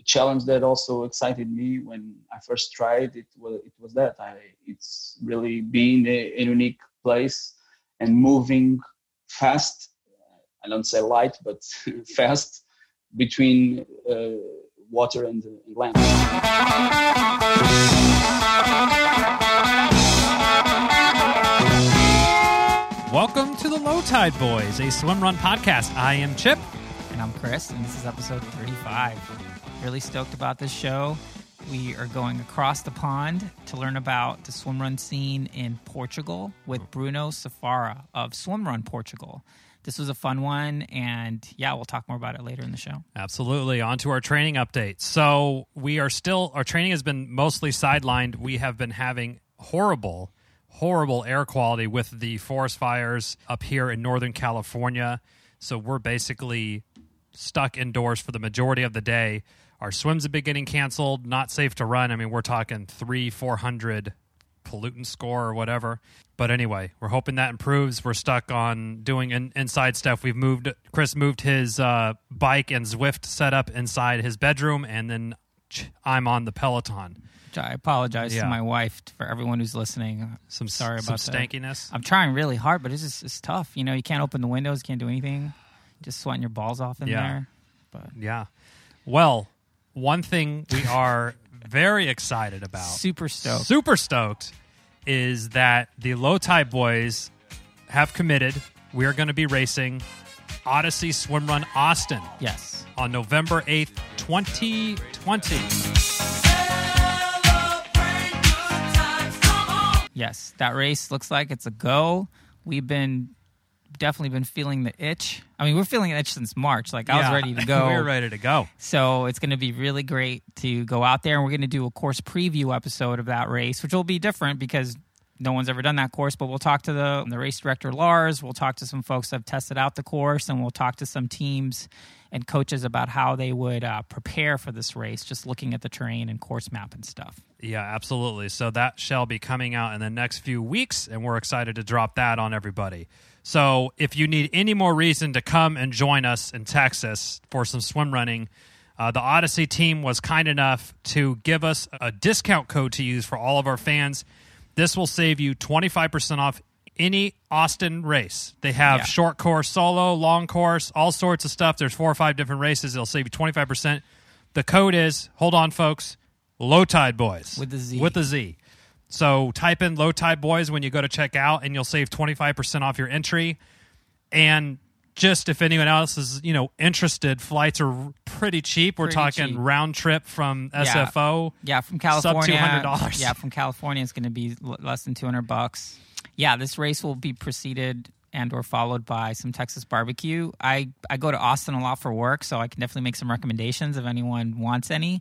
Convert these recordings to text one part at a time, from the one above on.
challenge that also excited me when I first tried it was that it's really being a unique place and moving fast. I don't say light, but fast between water and land. Welcome to the Low Tide Boys, a swim run podcast. I am Chip. And I'm Chris, and this is episode 35. Really stoked about this show. We are going across the pond to learn about the swim run scene in Portugal with Bruno Safara of Swim Run Portugal. This was a fun one, and yeah, we'll talk more about it later in the show. Absolutely. On to our training update. So our training has been mostly sidelined. We have been having horrible air quality with the forest fires up here in Northern California. So we're basically stuck indoors for the majority of the day. Our swims have been getting canceled, not safe to run. I mean, we're talking 300-400 pollutant score or whatever. But anyway, we're hoping that improves. We're stuck on doing inside stuff. Chris moved his bike and Zwift setup inside his bedroom, and then I'm on the Peloton. I apologize to my wife, for everyone who's listening. Sorry about some stankiness. I'm trying really hard, but it's tough. You know, you can't open the windows, can't do anything. Just sweating your balls off in there. But yeah. Well, one thing we are very excited about, super stoked, is that the Low Tide Boys have committed. We are going to be racing Odyssey Swim Run Austin. Yes. On November 8th, 2020. Yes, that race looks like it's a go. We've definitely been feeling the itch. I mean, we're feeling the itch since March. Like, I was ready to go. We were ready to go. So it's going to be really great to go out there, and we're going to do a course preview episode of that race, which will be different because no one's ever done that course, but we'll talk to the race director, Lars. We'll talk to some folks that have tested out the course, and we'll talk to some teams and coaches about how they would prepare for this race, just looking at the terrain and course map and stuff. Yeah, absolutely. So that shall be coming out in the next few weeks, and we're excited to drop that on everybody. So if you need any more reason to come and join us in Texas for some swim running, the Odyssey team was kind enough to give us a discount code to use for all of our fans. This will save you 25% off any Austin race. They have short course, solo, long course, all sorts of stuff. There's 4 or 5 different races. It'll save you 25%. The code is, hold on, folks, Low Tide Boys. With a Z. With a Z. So type in Low Tide Boys when you go to check out, and you'll save 25% off your entry. And just if anyone else is, interested, flights are pretty cheap. We're talking cheap. Round trip from SFO. Yeah, from California. Sub $200. Yeah, from California, it's going to be less than $200. Yeah, this race will be preceded and or followed by some Texas barbecue. I go to Austin a lot for work, so I can definitely make some recommendations if anyone wants any.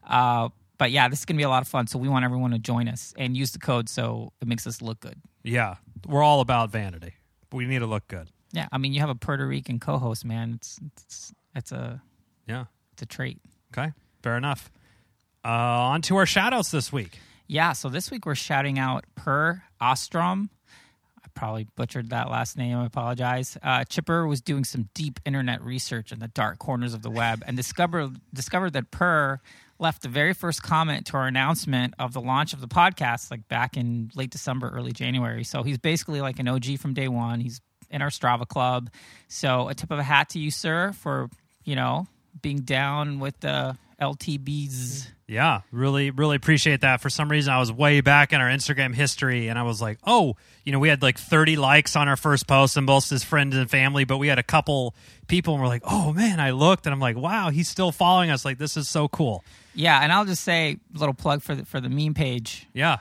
But yeah, this is going to be a lot of fun, so we want everyone to join us and use the code so it makes us look good. Yeah, we're all about vanity. We need to look good. Yeah, I mean, you have a Puerto Rican co-host, man. It's a trait. Okay, fair enough. On to our shout-outs this week. Yeah, so this week we're shouting out Per Ostrom. I probably butchered that last name. I apologize. Chipper was doing some deep internet research in the dark corners of the web and discovered that Per left the very first comment to our announcement of the launch of the podcast, like back in late December, early January. So he's basically like an OG from day one. He's in our Strava club. So a tip of a hat to you, sir, for, being down with the LTBs. Yeah, really, really appreciate that. For some reason, I was way back in our Instagram history, and I was like, we had like 30 likes on our first post, and both his friends and family, but we had a couple people, and we're like, oh, man, I looked, and I'm like, wow, he's still following us. Like, this is so cool. Yeah, and I'll just say, a little plug for the meme page. Yeah.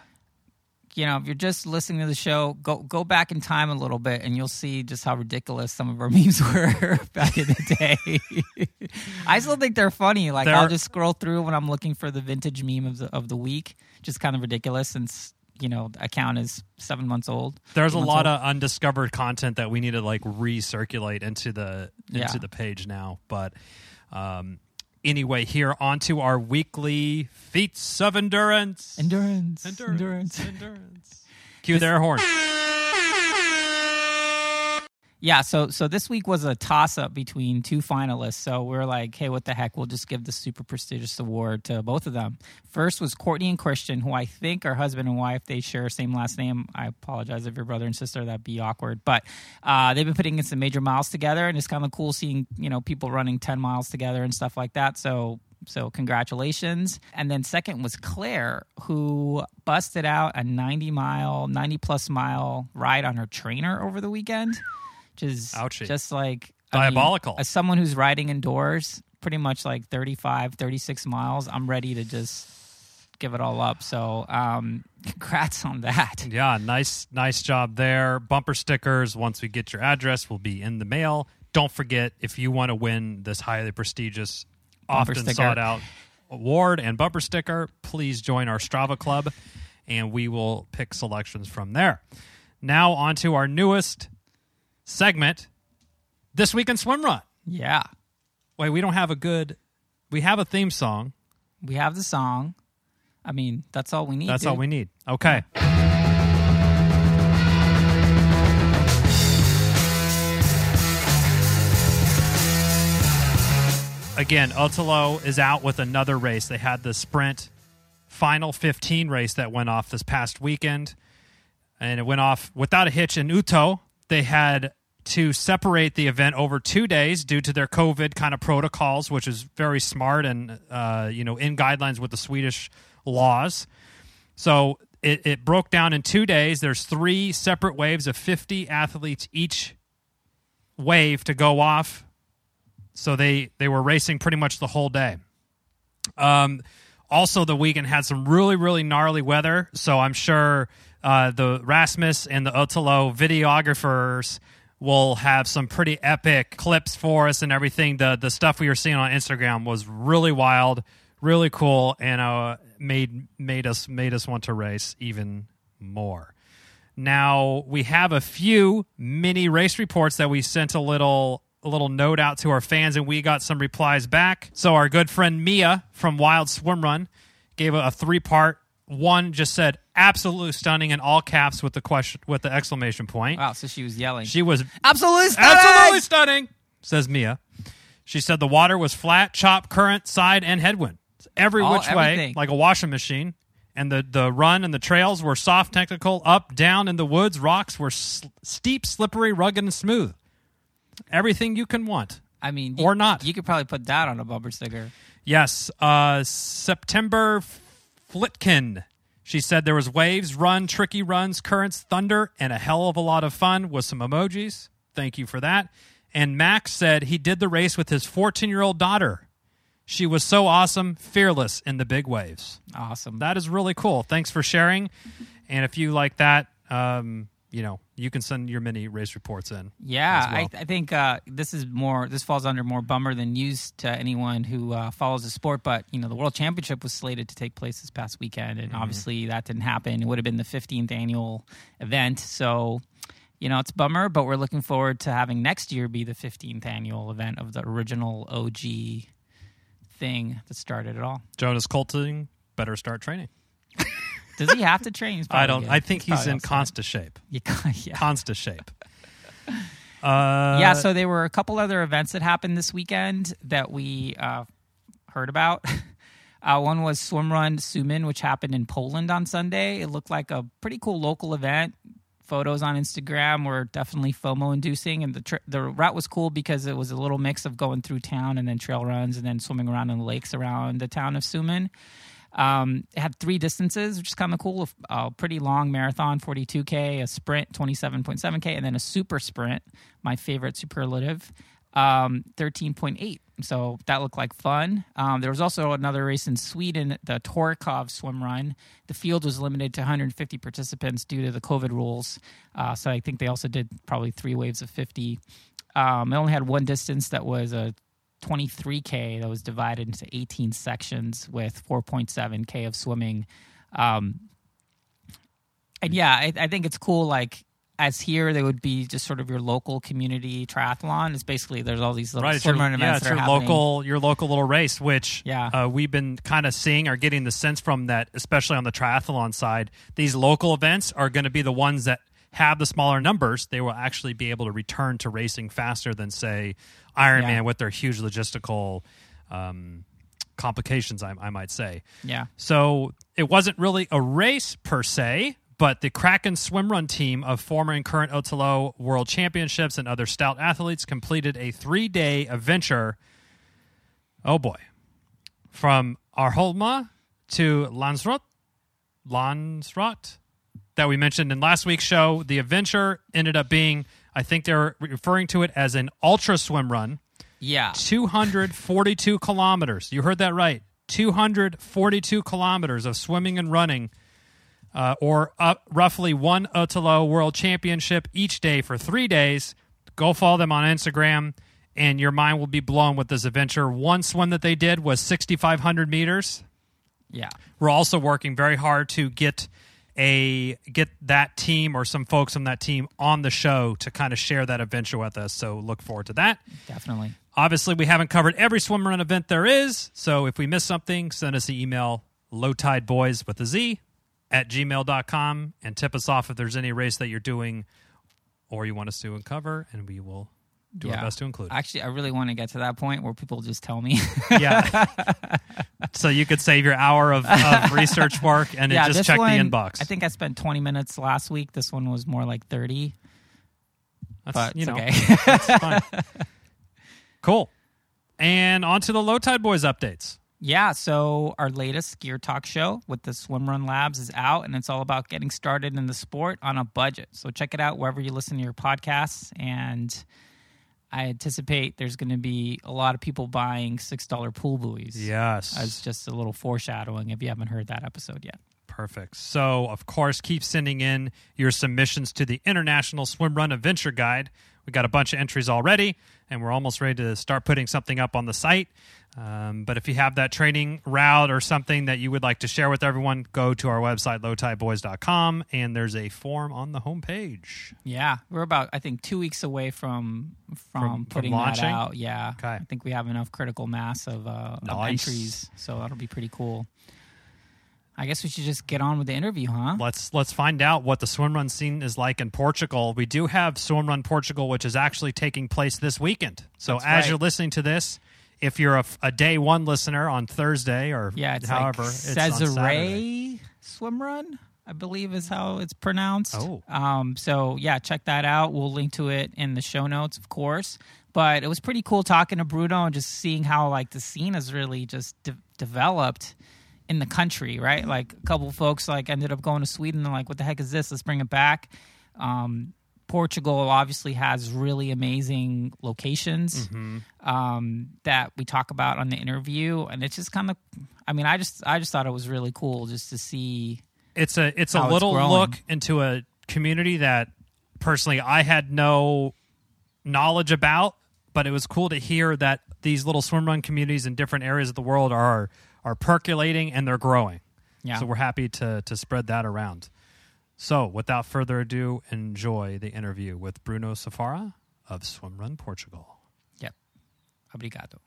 If you're just listening to the show, go back in time a little bit, and you'll see just how ridiculous some of our memes were back in the day. I still think they're funny. Like, I'll just scroll through when I'm looking for the vintage meme of the week. Just kind of ridiculous since, account is 7 months old. There's a lot of undiscovered content that we need to, like, recirculate into the page now. But anyway, here onto our weekly feats of endurance. Endurance. Cue the air horn. Yeah, so this week was a toss-up between two finalists. So we're like, hey, what the heck? We'll just give the super prestigious award to both of them. First was Courtney and Christian, who I think are husband and wife. They share same last name. I apologize if you're brother and sister. That'd be awkward. But they've been putting in some major miles together, and it's kind of cool seeing, people running 10 miles together and stuff like that. So congratulations. And then second was Claire, who busted out a 90-plus mile ride on her trainer over the weekend. Which is Ouchie. Just like diabolical. As someone who's riding indoors, pretty much like 35, 36 miles, I'm ready to just give it all up. So congrats on that. Yeah, nice job there. Bumper stickers, once we get your address, will be in the mail. Don't forget, if you want to win this highly prestigious, often sought out award and bumper sticker, please join our Strava club, and we will pick selections from there. Now on to our newest segment, This Week in Swim Run. Yeah. Wait, we have a theme song. We have the song. I mean, that's all we need. That's all we need. Okay. Again, Otelo is out with another race. They had the sprint final 15 race that went off this past weekend, and it went off without a hitch in Uto. They had to separate the event over 2 days due to their COVID kind of protocols, which is very smart and, in guidelines with the Swedish laws. So it broke down in 2 days. There's 3 separate waves of 50 athletes each wave to go off. So they were racing pretty much the whole day. Also, the weekend had some really, really gnarly weather. So I'm sure the Rasmus and the Otelo videographers will have some pretty epic clips for us and everything. The stuff we were seeing on Instagram was really wild, really cool, and made us want to race even more. Now we have a few mini race reports that we sent a little note out to our fans, and we got some replies back. So our good friend Mia from Wild Swim Run gave a 3-part. One just said absolutely stunning in all caps with the exclamation point. Wow, so she was yelling. She was absolutely stunning! Absolutely stunning, says Mia. She said the water was flat, chop, current, side, and headwind. Everything. Way, like a washing machine. And the run and the trails were soft, technical, up, down in the woods. Rocks were steep, slippery, rugged, and smooth. Everything you can want. I mean, or not. You could probably put that on a bumper sticker. Yes. September Flitkin. She said there was waves, run, tricky runs, currents, thunder, and a hell of a lot of fun with some emojis. Thank you for that. And Max said he did the race with his 14-year-old daughter. She was so awesome, fearless in the big waves. Awesome. That is really cool. Thanks for sharing. And if you like that, you can send your mini race reports in. Yeah, well. I think this falls under more bummer than news to anyone who follows the sport. But the World Championship was slated to take place this past weekend, and obviously that didn't happen. It would have been the 15th annual event, so it's a bummer. But we're looking forward to having next year be the 15th annual event of the original OG thing that started it all. Jonas Colting better start training. Does he have to train? I don't. I think he's in constant shape. Yeah. Constant shape. So there were a couple other events that happened this weekend that we heard about. One was Swim Run Sumin, which happened in Poland on Sunday. It looked like a pretty cool local event. Photos on Instagram were definitely FOMO-inducing, and the route was cool because it was a little mix of going through town and then trail runs and then swimming around in the lakes around the town of Sumin. It had 3 distances, which is kind of cool. A pretty long marathon, 42K, a sprint, 27.7K, and then a super sprint, my favorite superlative, 13.8. So that looked like fun. There was also another race in Sweden, the Torkov swim run. The field was limited to 150 participants due to the COVID rules. So I think they also did probably 3 waves of 50. It only had one distance that was a 23K that was divided into 18 sections with 4.7K of swimming. I think it's cool. Like, as here, they would be just sort of your local community triathlon. It's basically, there's all these little swim run events that are happening. Your local little race, which we've been kind of seeing or getting the sense from that, especially on the triathlon side, these local events are going to be the ones that have the smaller numbers, they will actually be able to return to racing faster than, say, Ironman with their huge logistical complications, I might say. Yeah. So it wasn't really a race per se, but the Kraken swim run team of former and current Otelo World Championships and other stout athletes completed a 3-day adventure. Oh boy. From Arholma to Landsrot that we mentioned in last week's show. The adventure ended up being, I think they're referring to it as an ultra swim run. Yeah. 242 kilometers. You heard that right. 242 kilometers of swimming and running, or roughly one Otelo World Championship each day for 3 days. Go follow them on Instagram, and your mind will be blown with this adventure. One swim that they did was 6,500 meters. Yeah. We're also working very hard to get that team or some folks from that team on the show to kind of share that adventure with us. So look forward to that. Definitely. Obviously, we haven't covered every swim run event there is. So if we miss something, send us an email, lowtideboys with a Z @gmail.com, and tip us off if there's any race that you're doing or you want us to uncover, and we will do our best to include. Actually, I really want to get to that point where people just tell me. Yeah. So you could save your hour of research work and then just check the inbox. I think I spent 20 minutes last week. This one was more like 30. But it's okay. That's fine. Cool. And on to the Low Tide Boys updates. Yeah, so our latest Gear Talk show with the Swim Run Labs is out, and it's all about getting started in the sport on a budget. So check it out wherever you listen to your podcasts, and I anticipate there's going to be a lot of people buying $6 pool buoys. Yes. As just a little foreshadowing if you haven't heard that episode yet. Perfect. So, of course, keep sending in your submissions to the International Swim Run Adventure Guide. We got a bunch of entries already, and we're almost ready to start putting something up on the site. But if you have that training route or something that you would like to share with everyone, go to our website, lowtideboys.com, and there's a form on the homepage. Yeah, we're about, I think, 2 weeks away from putting that out. Yeah, okay. I think we have enough critical mass of entries, so that'll be pretty cool. I guess we should just get on with the interview, huh? Let's find out what the swim run scene is like in Portugal. We do have Swim Run Portugal, which is actually taking place this weekend. So as you're listening to this, if you're a day one listener on Thursday or however, like it's on Saturday. Swim Run, I believe is how it's pronounced. Oh. So yeah, check that out. We'll link to it in the show notes, of course. But it was pretty cool talking to Bruno and just seeing how like the scene has really just developed in the country, right? Like a couple folks like ended up going to Sweden and like, what the heck is this? Let's bring it back. Portugal obviously has really amazing locations that we talk about on the interview, and it's just kind of, I mean, I just thought it was really cool just to see. It's a little look into a community that personally I had no knowledge about, but it was cool to hear that these little swim run communities in different areas of the world are percolating and they're growing. Yeah. So we're happy to spread that around. So without further ado, enjoy the interview with Bruno Safara of Swim Run Portugal. Yep. Obrigado.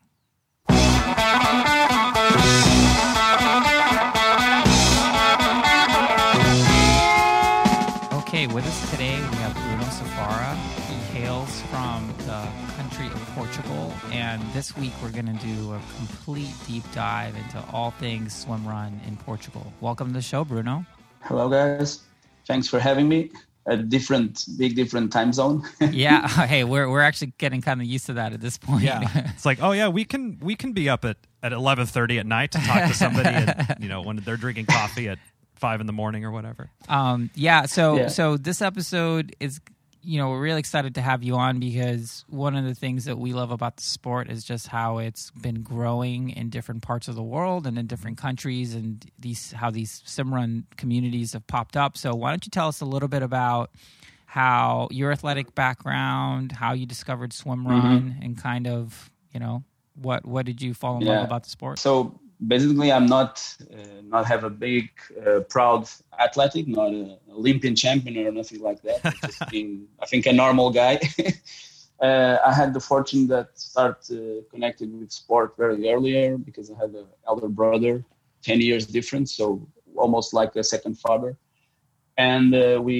Okay, with us today we have Bruno Safara. He hails from the country of Portugal, and this week we're going to do a complete deep dive into all things swim run in Portugal. Welcome to the show, Bruno. Hello, guys. Thanks for having me. A big different time zone. Yeah. Hey, we're actually getting kind of used to that at this point. Yeah. It's like, oh yeah, we can be up at 11:30 at night to talk to somebody, and when they're drinking coffee at 5 a.m. or whatever. So this episode is, we're really excited to have you on because one of the things that we love about the sport is just how it's been growing in different parts of the world and in different countries, and how these swimrun communities have popped up. So why don't you tell us a little bit about how your athletic background, how you discovered swimrun, and kind of, what did you fall in love about the sport? So basically, I'm not have a big, proud athletic, not an Olympian champion or nothing like that. Just being, I think, a normal guy. I had the fortune that start connected with sport very earlier because I had an elder brother, 10 years difference, so almost like a second father. and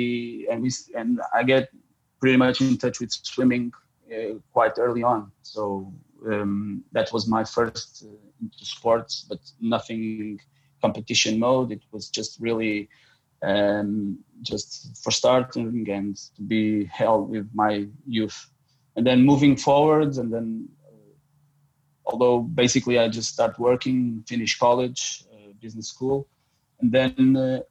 I get pretty much in touch with swimming quite early on. So that was my first into sports, but nothing competition mode. It was just really just for starting and to be held with my youth. And then moving forward, and then although basically I just start working, finish college, business school, and then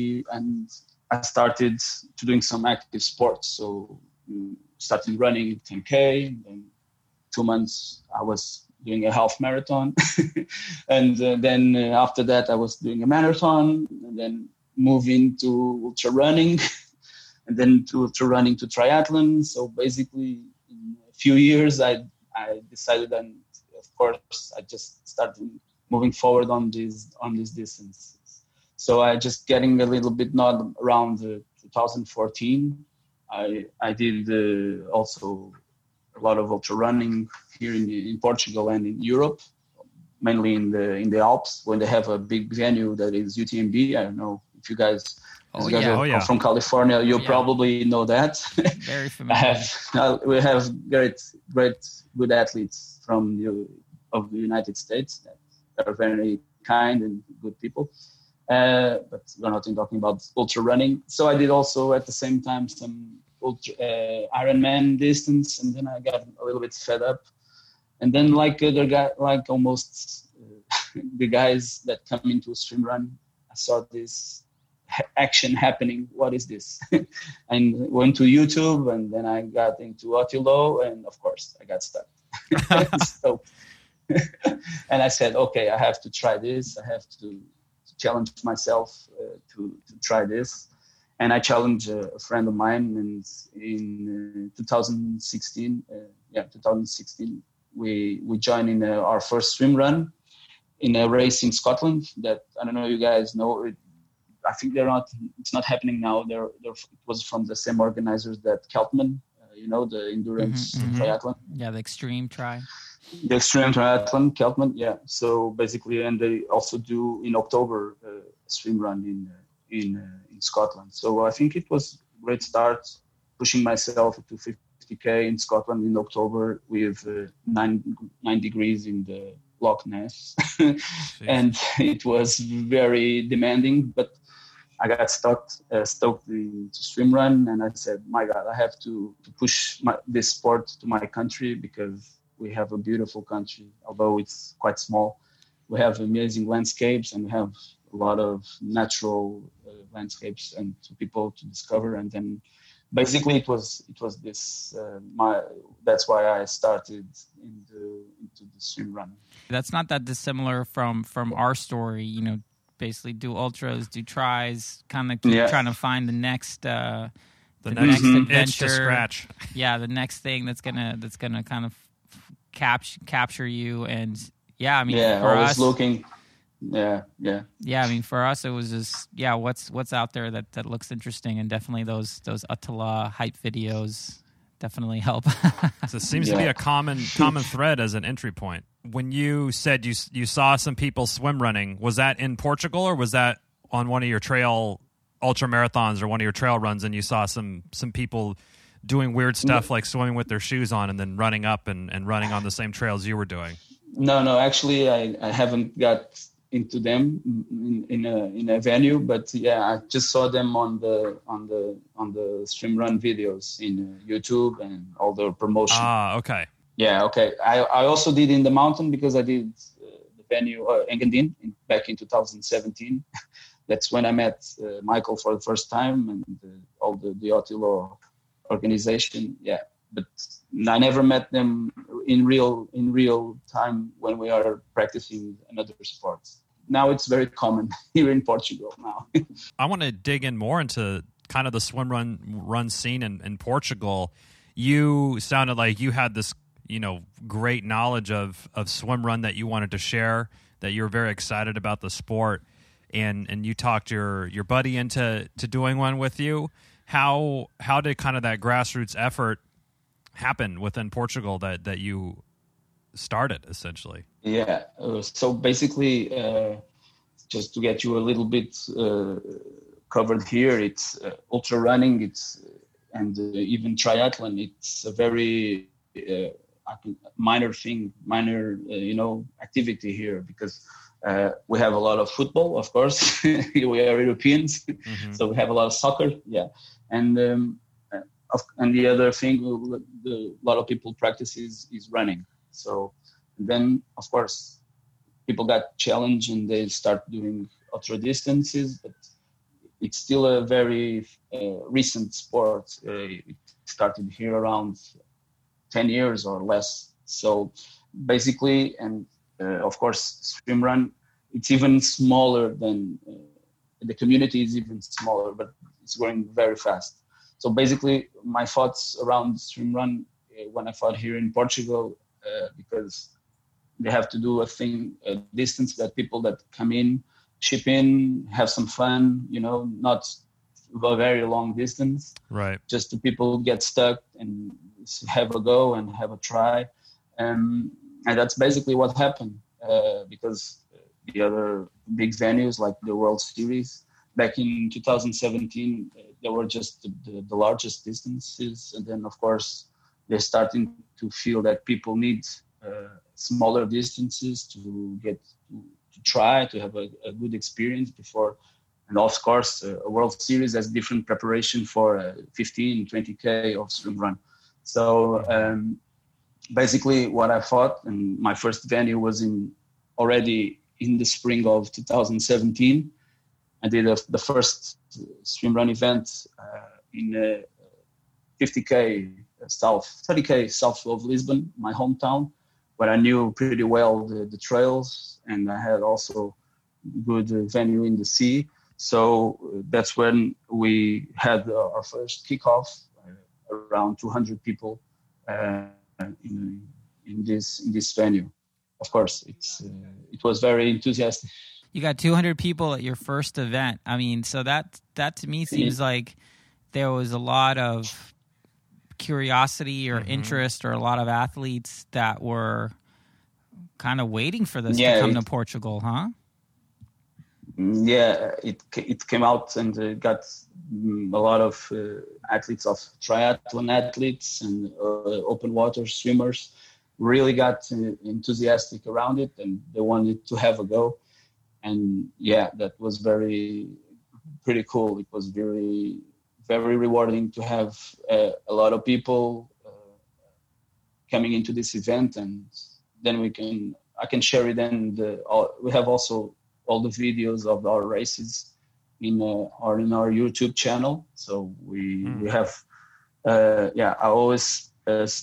I started to doing some active sports. So started running 10K, and then 2 months I was doing a half marathon. And then after that I was doing a marathon, and then moving to ultra running, and then to ultra running to triathlon. So basically in a few years I decided, and of course I just started moving forward on this distance. So I just getting a little bit not around 2014. I did also a lot of ultra running here in Portugal and in Europe, mainly in the Alps, when they have a big venue that is UTMB. I don't know if you guys, are from California, you probably know that. Very familiar. We have good athletes from the United States that are very kind and good people. But we're not talking about ultra running. So I did also at the same time some Ironman distance, and then I got a little bit fed up. And then almost the guys that come into a swim run, I saw this action happening. What is this? And went to YouTube, and then I got into Otilo, and of course I got stuck. So, and I said, okay, I have to try this. I have to challenge myself to try this. And I challenged a friend of mine, and in 2016, we joined in our first swim run in a race in Scotland that, I don't know, you guys know. I think it's not happening now. It was from the same organizers that Keltman, the endurance triathlon. Yeah, the extreme tri. The extreme triathlon, Keltman, yeah. So basically, and they also do in October a swim run in Scotland. So I think it was a great start, pushing myself to 50K in Scotland in October with 9 degrees in the Loch Ness. And it was very demanding, but I got stoked to swim run, and I said, my God, I have to push this sport to my country, because we have a beautiful country, although it's quite small. We have amazing landscapes, and we have a lot of natural landscapes and to people to discover. And then basically it was this, that's why I started into the swim run. That's not that dissimilar from our story, basically do ultras, do tries, kind of keep trying to find the next the next adventure, itch to scratch. Yeah, the next thing that's gonna kind of capture you. And for us, looking. Yeah. I mean, for us, it was just what's out there that looks interesting, and definitely those Attila hype videos definitely help. So it seems to be a common thread as an entry point. When you said you saw some people swim running, was that in Portugal, or was that on one of your trail ultra marathons or one of your trail runs, and you saw some people doing weird stuff like swimming with their shoes on and then running up and running on the same trails you were doing? No, actually I haven't got into them in a venue, but I just saw them on the swim run videos in YouTube and all the promotion. Okay. Yeah, okay. I also did in the mountain, because I did the venue Engadine back in 2017. That's when I met Michael for the first time, and all the Otilo organization. Yeah, but I never met them in real time when we are practicing another sports. Now it's very common here in Portugal now. I want to dig in more into kind of the swim run scene in Portugal. You sounded like you had this, great knowledge of swim run that you wanted to share, that you were very excited about the sport, and you talked your buddy into doing one with you. How did kind of that grassroots effort happen within Portugal that you started, essentially? Yeah. So basically, just to get you a little bit covered here. It's ultra running. And even triathlon. It's a very minor activity here, because we have a lot of football, of course. We are Europeans, so we have a lot of soccer. Yeah, and the other thing a lot of people practice is running. So then, of course, people got challenged and they start doing ultra distances, but it's still a very recent sport. It started here around 10 years or less. So basically, and of course, swim run, it's even smaller than the community is even smaller, but it's growing very fast. So basically, my thoughts around swim run when I fought here in Portugal, because they have to do a distance that people that come in, chip in, have some fun, not a very long distance. Right. Just the people get stuck and have a go and have a try. And that's basically what happened, because the other big venues like the World Series, back in 2017, they were just the largest distances. And then, of course, they're starting to feel that people need smaller distances to get to try to have a good experience before. And of course, a World Series has different preparation for 15, 20K of swim run. So basically what I thought, and my first venue was already in the spring of 2017. I did the first swim run event in 30K south of Lisbon, my hometown, where I knew pretty well the trails, and I had also good venue in the sea. So that's when we had our first kickoff, around 200 people in this venue. Of course, it was very enthusiastic. You got 200 people at your first event. I mean, so that to me seems like there was a lot of curiosity or interest, or a lot of athletes that were kind of waiting for this to come to Portugal, huh? Yeah, it came out and got a lot of athletes, of triathlon athletes and open water swimmers, really got enthusiastic around it, and they wanted to have a go. And yeah, that was pretty cool. It was very, very rewarding to have a lot of people coming into this event, and then I can share it. And we have also all the videos of our races in our YouTube channel. So we have, I always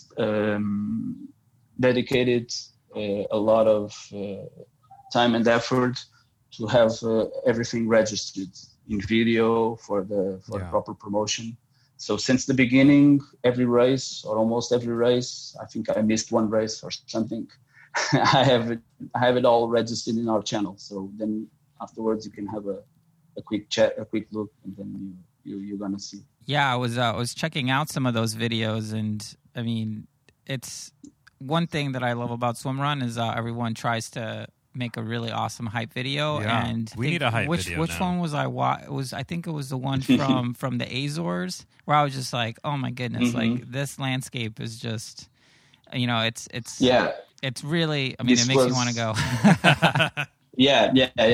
dedicated a lot of time and effort to have everything registered in video for the proper promotion. So since the beginning, every race or almost every race, I think I missed one race or something, I have it all registered in our channel. So then afterwards you can have a quick chat, a quick look, and then you're gonna see. Yeah, I was checking out some of those videos, and I mean, it's one thing that I love about swim run is everyone tries to make a really awesome hype video. Yeah, and we need a hype video. Which one was I think it was the one from the Azores, where I was just like, oh my goodness, like this landscape is just, it's really, I mean, it makes you want to go. Yeah.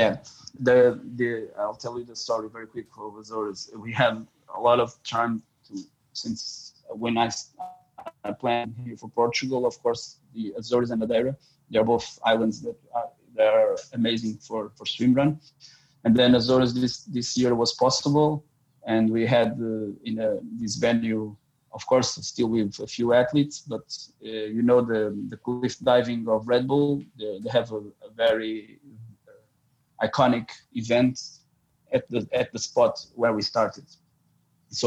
I'll tell you the story very quick of Azores. We have a lot of time since when I planned here for Portugal. Of course, the Azores and Madeira, they are both islands that are amazing for swim run. And then Azores this year was possible, and we had this venue, of course, still with a few athletes, but the cliff diving of Red Bull, they have a very iconic event at the spot where we started. So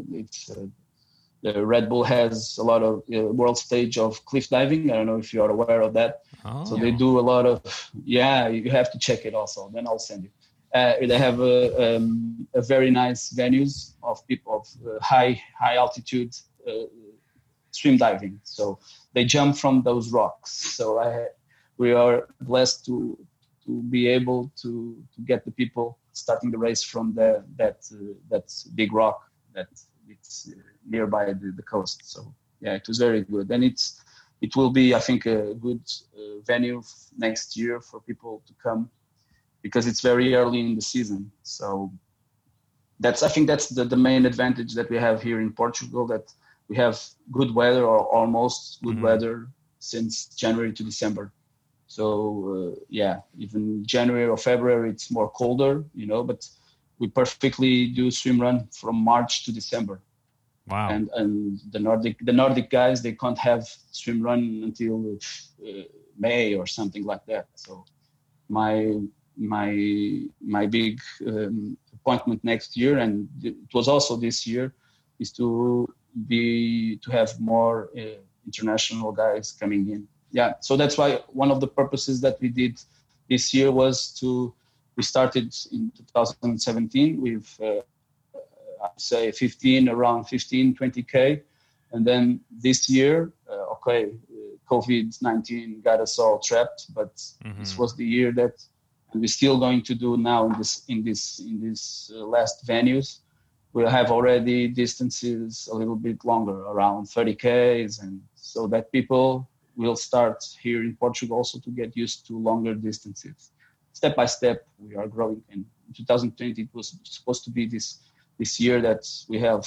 the Red Bull has a lot of world stage of cliff diving. I don't know if you are aware of that. Oh. So they do a lot of, you have to check it also. Then I'll send you. They have a very nice venues of people of high altitude swim diving. So they jump from those rocks. So we are blessed to be able to get the people starting the race from that big rock that it's nearby the coast. So yeah, it was very good, and it will be, I think, a good venue next year for people to come, because it's very early in the season. So I think that's the main advantage that we have here in Portugal, that we have good weather, or almost good weather, since January to December. So even January or February, it's more colder, but we perfectly do swim run from March to December. Wow. And the Nordic guys, they can't have swim run until May or something like that. So my big appointment next year, and it was also this year, is to have more international guys coming in. Yeah, so that's why one of the purposes that we did this year was we started in 2017 with I'd say around 15, 20K. And then this year, COVID-19 got us all trapped, but this was the year that, and we're still going to do now in this last venues. We'll have already distances a little bit longer, around 30Ks, and so that people will start here in Portugal also to get used to longer distances. Step by step, we are growing. And in 2020, it was supposed to be this year that we have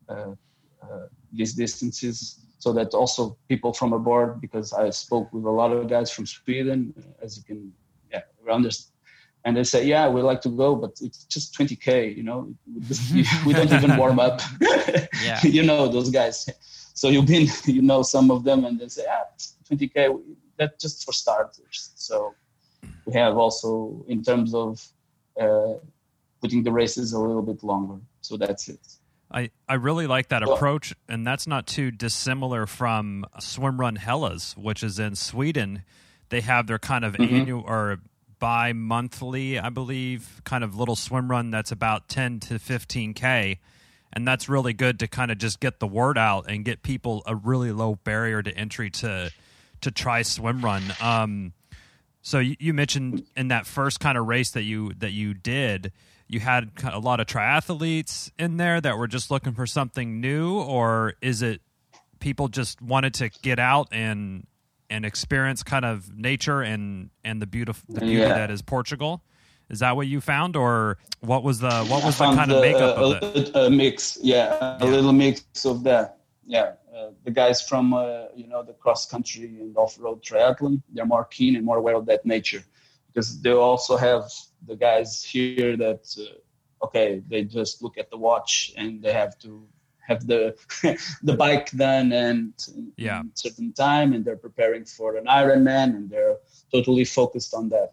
these distances, so that also people from abroad, because I spoke with a lot of guys from Sweden, as you can understand, and they say, yeah, we like to go, but it's just 20K, we don't even warm up. Those guys. So some of them, and they say, 20K, that's just for starters. So we have also, in terms of putting the races a little bit longer. So that's it. I really like that approach, and that's not too dissimilar from Swimrun Hellas, which is in Sweden. They have their kind of annual or bi-monthly, I believe, kind of little swim run that's about 10 to 15K. And that's really good to kind of just get the word out and get people a really low barrier to entry to try swim run. So you mentioned in that first kind of race that you did, you had a lot of triathletes in there that were just looking for something new, or is it people just wanted to get out and experience kind of nature and the beauty that is Portugal? Is that what you found, or what was the kind of makeup of it? A mix, a little mix of that. Yeah, the guys from the cross country and off road triathlon, they're more keen and more aware of that nature, because they also have the guys here that they just look at the watch and they have to have the bike done and in certain time, and they're preparing for an Ironman, and they're totally focused on that.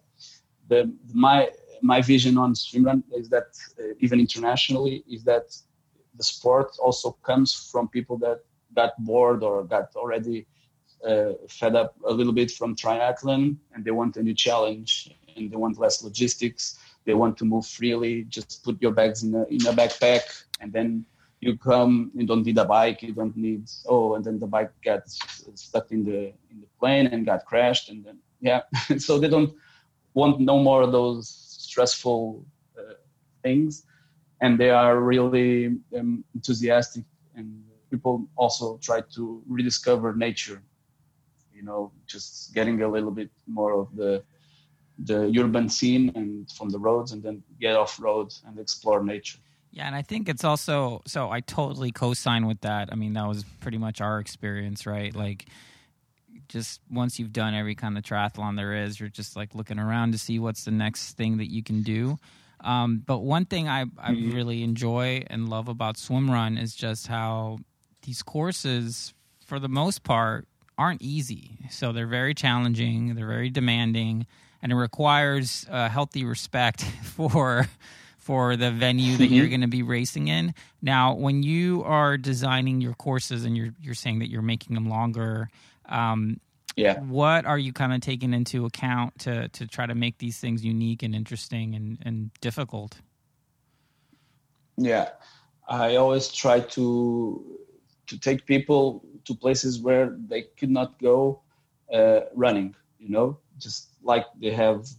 My vision on swimrun is that even internationally, is that the sport also comes from people that got bored or got already fed up a little bit from triathlon, and they want a new challenge, and they want less logistics. They want to move freely. Just put your bags in a backpack, and then you come. You don't need a bike. You don't need and then the bike gets stuck in the plane and got crashed, and then so they don't want no more of those stressful things, and they are really enthusiastic, and people also try to rediscover nature, just getting a little bit more of the urban scene and from the roads, and then get off road and explore nature. Yeah, and I think it's also, so I totally co-sign with that. I mean, that was pretty much our experience, right? Like, just once you've done every kind of triathlon there is, you're just like looking around to see what's the next thing that you can do. But one thing I really enjoy and love about swimrun is just how these courses, for the most part, aren't easy. So they're very challenging, they're very demanding, and it requires healthy respect for the venue that you're going to be racing in. Now, when you are designing your courses and you're saying that you're making them longer, what are you kind of taking into account to try to make these things unique and interesting and difficult? Yeah, I always try to take people to places where they could not go running, just like they have,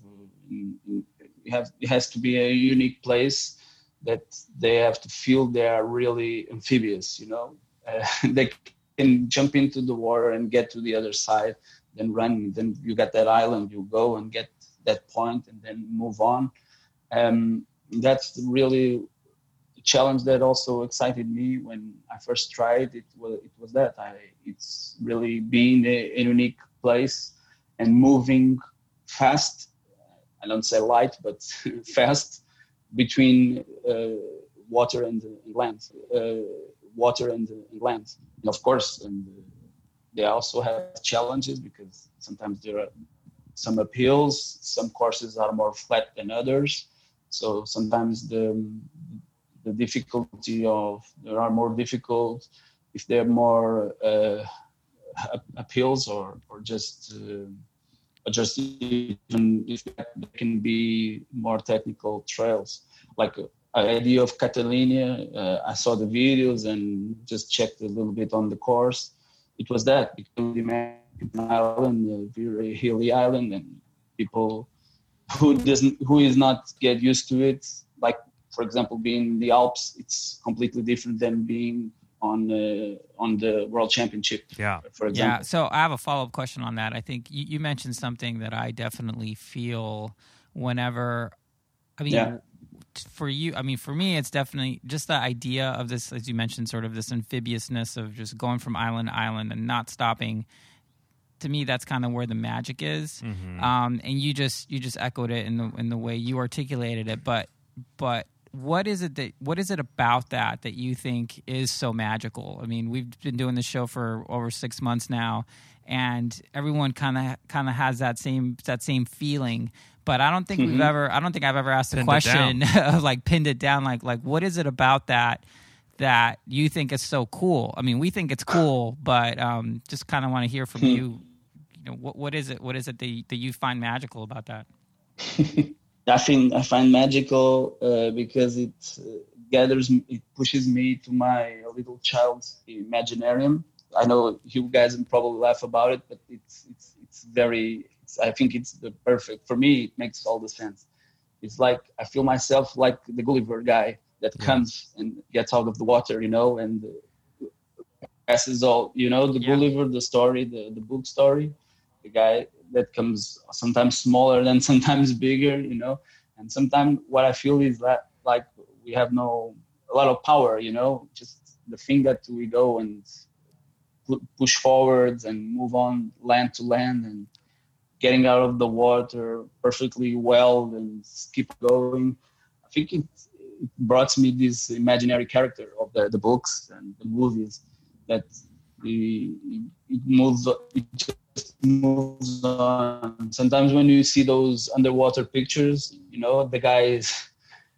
It has to be a unique place that they have to feel they are really amphibious. They can jump into the water and get to the other side, then run. Then you got that island, you go and get that point, and then move on. That's really a challenge that also excited me when I first tried. It was that it's really being a unique place and moving fast. I don't say light, but fast between water and land. Water and land. And of course, they also have challenges because sometimes there are some uphills. Some courses are more flat than others. So sometimes the difficulty there are more difficult if they're more uphills or just even if they can be more technical trails. Like an idea of Catalonia, I saw the videos and just checked a little bit on the course. It was that because an island, a very hilly island, and people who is not get used to it. Like for example, being in the Alps, it's completely different than being on the World Championship. Yeah. For example. Yeah. So I have a follow-up question on that. I think you mentioned something that I definitely feel whenever. I mean. Yeah. For you, I mean, for me, it's definitely just the idea of this, as you mentioned, sort of this amphibiousness of just going from island to island and not stopping. To me, that's kind of where the magic is. Mm-hmm. And you just echoed it in the way you articulated it. But what is it about that you think is so magical? I mean, we've been doing this show for over 6 months now, and everyone kind of has that same feeling. But I don't think I've ever asked the question of like pinned it down. Like what is it about that you think is so cool? I mean, we think it's cool, but just kind of want to hear from you. What is it that you find magical about that? I find magical because it pushes me to my little child's imaginarium. I know you guys probably laugh about it, but it's very. I think it's the perfect for me. It makes all the sense. It's like I feel myself like the Gulliver guy that comes and gets out of the water, and passes all. The Gulliver, the story, the book story, the guy that comes sometimes smaller than sometimes bigger, And sometimes what I feel is that like we have a lot of power, just the thing that we go and push forwards and move on land to land and getting out of the water perfectly well and keep going. I think it brought me this imaginary character of the books and the movies that it just moves on. Sometimes when you see those underwater pictures, the guy is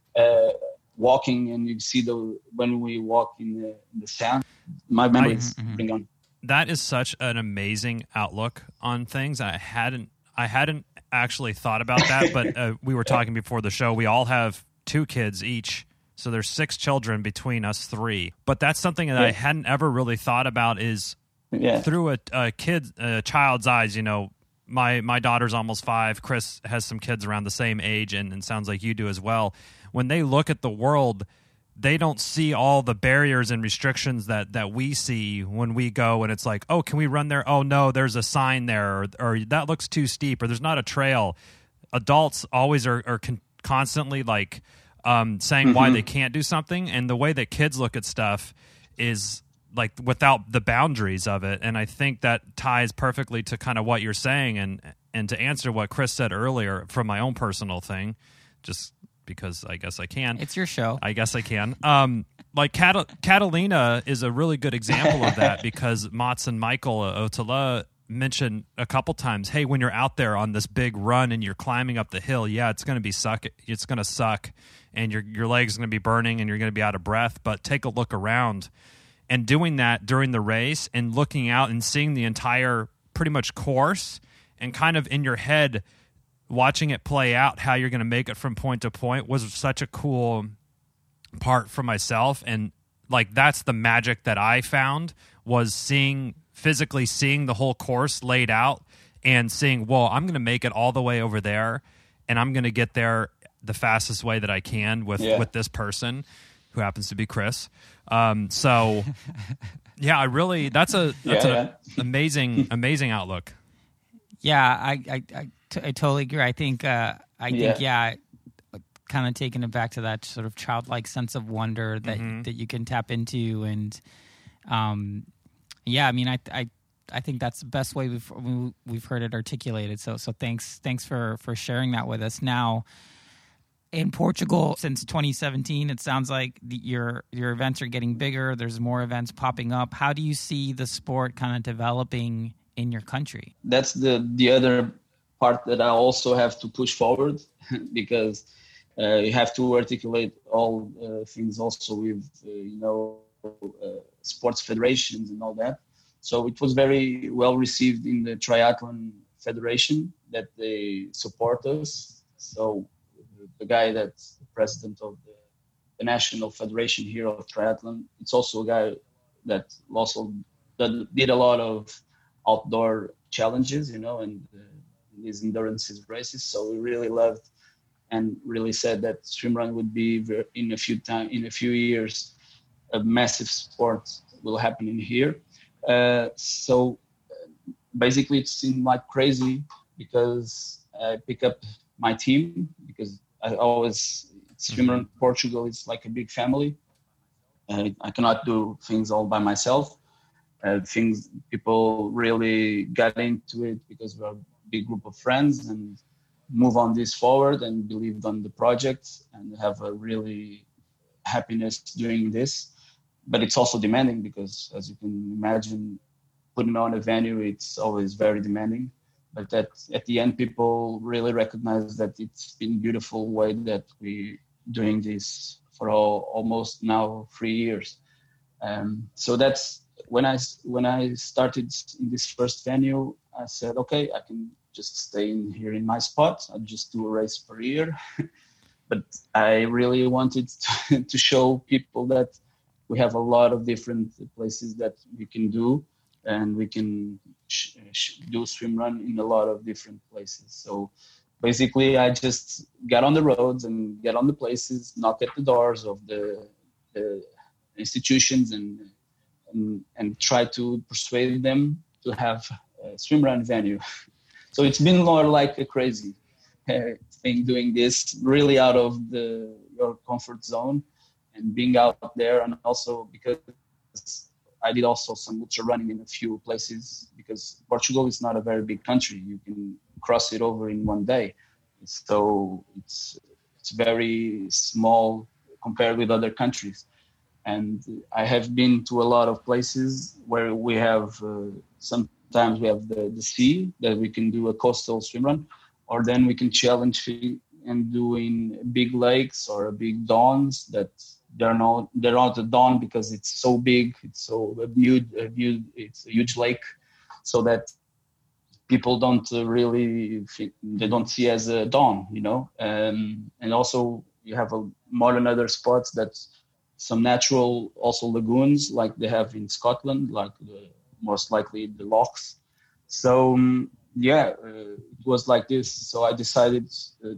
walking and you see when we walk in the sand, my memories bring on. That is such an amazing outlook on things. I hadn't actually thought about that, but we were talking before the show. We all have 2 kids each, so there's 6 children between us 3. But that's something that I hadn't ever really thought about is through a child's eyes. My daughter's almost 5. Chris has some kids around the same age, and sounds like you do as well. When they look at the world, they don't see all the barriers and restrictions that we see when we go, and it's like, oh, can we run there? Oh, no, there's a sign there, or that looks too steep, or there's not a trail. Adults always are constantly like saying why they can't do something, and the way that kids look at stuff is like without the boundaries of it, and I think that ties perfectly to kind of what you're saying, and to answer what Chris said earlier from my own personal thing, just because I guess I can. It's your show. I guess I can. Like Catalina is a really good example of that because Mats and Michael Otala mentioned a couple times, hey, when you're out there on this big run and you're climbing up the hill, it's going to suck, and your legs are going to be burning and you're going to be out of breath, but take a look around. And doing that during the race and looking out and seeing the entire pretty much course and kind of in your head watching it play out how you're going to make it from point to point was such a cool part for myself. And like that's the magic that I found was physically seeing the whole course laid out and seeing, whoa, I'm going to make it all the way over there. and I'm going to get there the fastest way that I can with this person who happens to be Chris. So yeah, that's an amazing outlook. Yeah, I totally agree. I think kind of taking it back to that sort of childlike sense of wonder that you can tap into, and I mean, I think that's the best way we've heard it articulated. So thanks for sharing that with us. Now, in Portugal, since 2017, it sounds like your events are getting bigger. There's more events popping up. How do you see the sport kind of developing in your country? That's the other part that I also have to push forward because you have to articulate all things also with sports federations and all that. So it was very well received in the Triathlon Federation that they support us. So the guy that's the president of the National Federation here of Triathlon, it's also a guy that also did a lot of outdoor challenges, and these endurance races. So we really loved and really said that swimrun would be in a few years, a massive sport will happen in here. So basically it seemed like crazy because I pick up my team because swimrun Portugal is like a big family. I cannot do things all by myself. People really got into it because we're a big group of friends and move on this forward and believed on the project and have a really happiness doing this. But it's also demanding because, as you can imagine, putting on a venue, it's always very demanding. But at the end, people really recognize that it's been a beautiful way that we're doing this for almost now 3 years. So that's when I started in this first venue, I said, okay, I can just stay here in my spot. I'll just do a race per year. But I really wanted to show people that we have a lot of different places that we can do, and we can do swimrun in a lot of different places. So basically, I just get on the roads and get on the places, knock at the doors of the institutions and try to persuade them to have a swimrun venue. So it's been more like a crazy thing doing this, really out of your comfort zone and being out there. And also because I did also some ultra running in a few places because Portugal is not a very big country. You can cross it over in one day. So it's very small compared with other countries. And I have been to a lot of places where we have, sometimes we have the sea that we can do a coastal swimrun, or then we can challenge and doing big lakes or big dawns that they're not a dawn because it's so big, it's it's a huge lake, so that people don't they don't see as a dawn, and also you have more than other spots that some natural also lagoons like they have in Scotland, like most likely the lochs. So it was like this. So I decided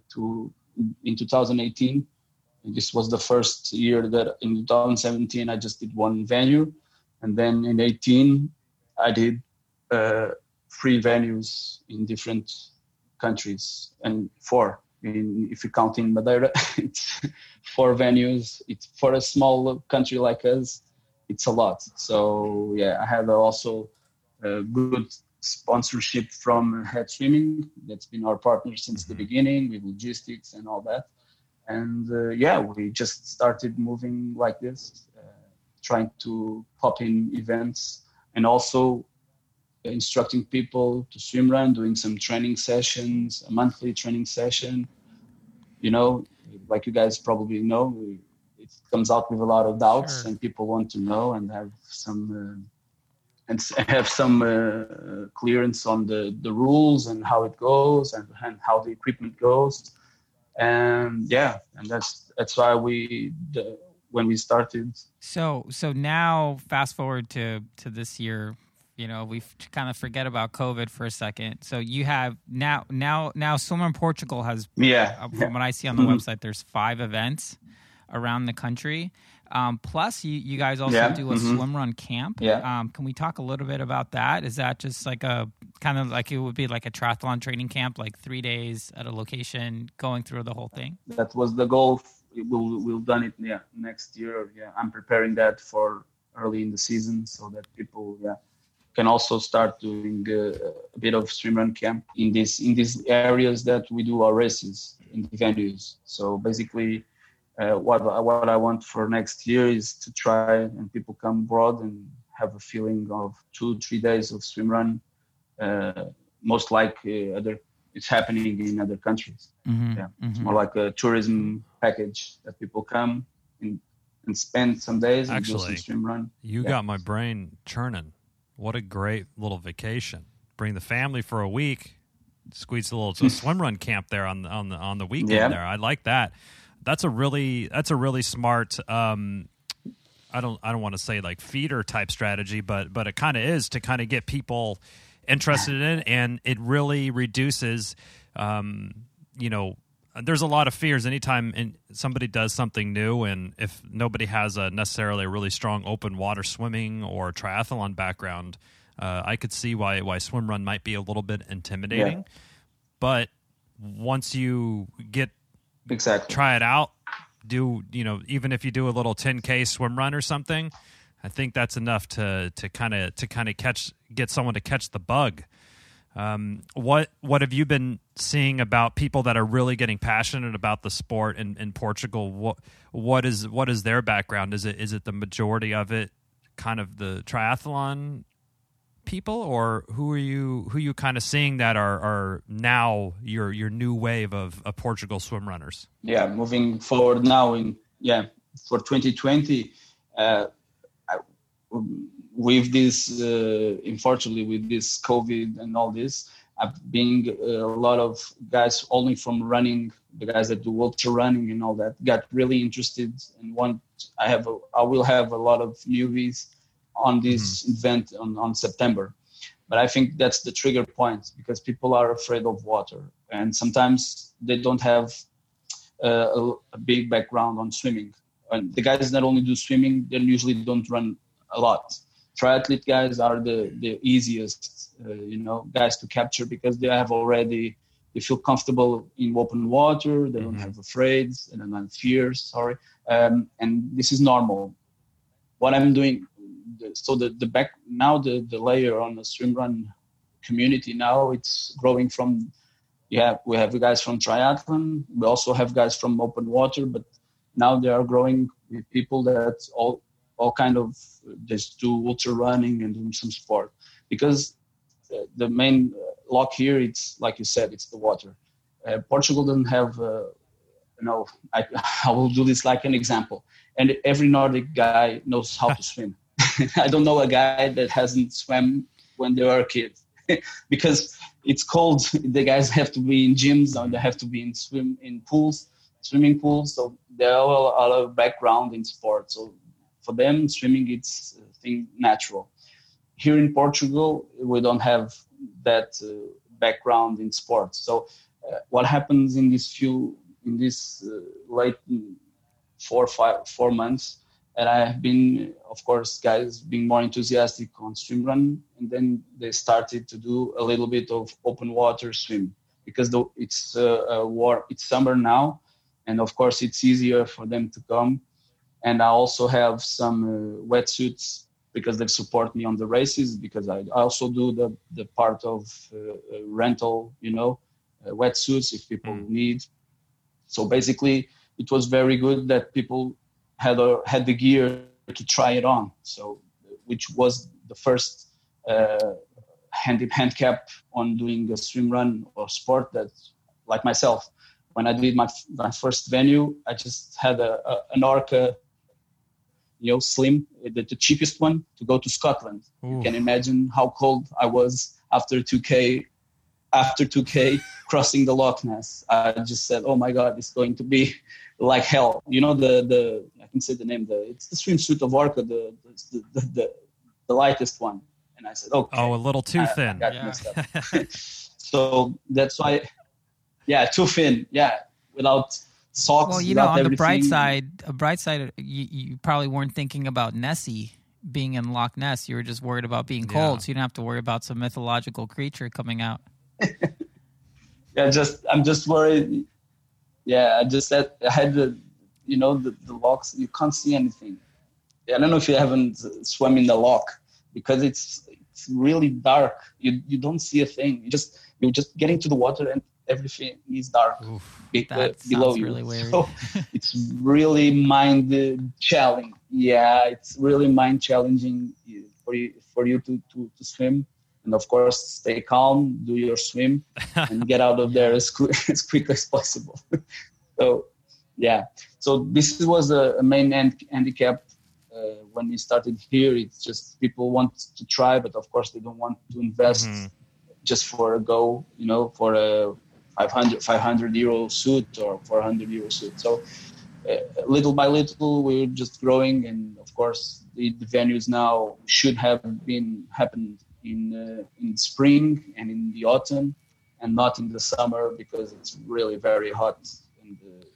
in 2018. This was the first year that in 2017 I just did one venue, and then in 18 I did 3 venues in different countries, and 4. If you count in Madeira, it's 4 venues. It's for a small country like us, it's a lot. So I have also a good sponsorship from Head Swimming. That's been our partner since the beginning with logistics and all that. And we just started moving like this, trying to pop in events and also instructing people to swimrun, doing some training sessions, a monthly training session. Like you guys probably know, it comes out with a lot of doubts, and people want to know and have some clearance on the rules and how it goes and how the equipment goes. And that's why when we started. So now fast forward to this year, we kind of forget about COVID for a second. So you have now Swimrun Portugal has, from what I see on the website, there's 5 events around the country. Plus, you guys also do a swim run camp. Can we talk a little bit about that? Is that just like a kind of like it would be like a triathlon training camp, like 3 days at a location, going through the whole thing? That was the goal. We'll done it next year. I'm preparing that for early in the season so that people can also start doing a bit of swim run camp in these areas that we do our races in the venues. So basically. What I want for next year is to try and people come abroad and have a feeling of 2-3 days of swim run, most like it's happening in other countries. It's more like a tourism package that people come and spend some days and do some swim run. You got my brain churning. What a great little vacation! Bring the family for a week, squeeze a little swim run camp there on the weekend there. I like that. That's a really smart. I don't want to say like feeder type strategy, but it kind of is to kind of get people interested in it, and it really reduces. There's a lot of fears anytime somebody does something new, and if nobody has necessarily a really strong open water swimming or triathlon background, I could see why swim run might be a little bit intimidating. But once you get try it out, even if you do a little 10K swim run or something, I think that's enough to kind of get someone to catch the bug. What have you been seeing about people that are really getting passionate about the sport in Portugal? What is their background? Is it the majority of it kind of the triathlon people, or who are you kind of seeing that are now your new wave of Portugal swim runners? Moving forward now for 2020, with this unfortunately with this COVID and all this, I've been a lot of guys only from running, the guys that do ultra running and all that, got really interested and I will have a lot of newbies on this event on September. But I think that's the trigger point, because people are afraid of water, and sometimes they don't have a big background on swimming. And the guys that only do swimming, they usually don't run a lot. Triathlete guys are the easiest, guys to capture, because they feel comfortable in open water. They don't have afraid, they don't have fears. And this is normal. What I'm doing. So the layer on the swim run community now, it's growing from we have guys from triathlon, we also have guys from open water, but now they are growing with people that all kind of just do ultra running and do some sport, because the main lock here, it's like you said, it's the water. Portugal doesn't have I will do this like an example, and every Nordic guy knows how to swim. I don't know a guy that hasn't swam when they were a kid, because it's cold. The guys have to be in gyms, or they have to be in swimming pools. So they have a lot of background in sport. So for them, swimming it's natural. Here in Portugal, we don't have that background in sports. So what happens in this late 4 months? And I have been, of course, guys being more enthusiastic on swim run, and then they started to do a little bit of open water swim, because it's it's summer now, and of course it's easier for them to come. And I also have some wetsuits, because they support me on the races, because I also do the part of rental, wetsuits if people need. So basically, it was very good that people had the gear to try it on. So, which was the first handicap on doing a swim run or sport, that, like myself, when I did my first venue, I just had an Orca, slim, the cheapest one, to go to Scotland. Ooh. You can imagine how cold I was after 2K crossing the Loch Ness. I just said, oh my God, it's going to be like hell. I can say the name, it's the swimsuit of Orca, the lightest one. And I said, okay. Oh, a little too thin. I got messed up. So that's why, too thin. Yeah, without socks. Well, without on everything. the bright side, you probably weren't thinking about Nessie being in Loch Ness. You were just worried about being cold, so you didn't have to worry about some mythological creature coming out. I'm just worried. Yeah, I had the locks. You can't see anything. I don't know if you haven't swum in the loch, because it's really dark. You don't see a thing. You just get into the water and everything is dark below you. Really weird. So it's really mind challenging. Yeah, it's really mind challenging for you to swim. And of course, stay calm, do your swim, and get out of there as quick as possible. So, yeah. So this was a main handicap when we started here. It's just people want to try, but of course they don't want to invest just for a go, for a 500 euro suit or 400 euro suit. So little by little, we're just growing, and of course the venues now should have happened in spring and in the autumn, and not in the summer, because it's really very hot, and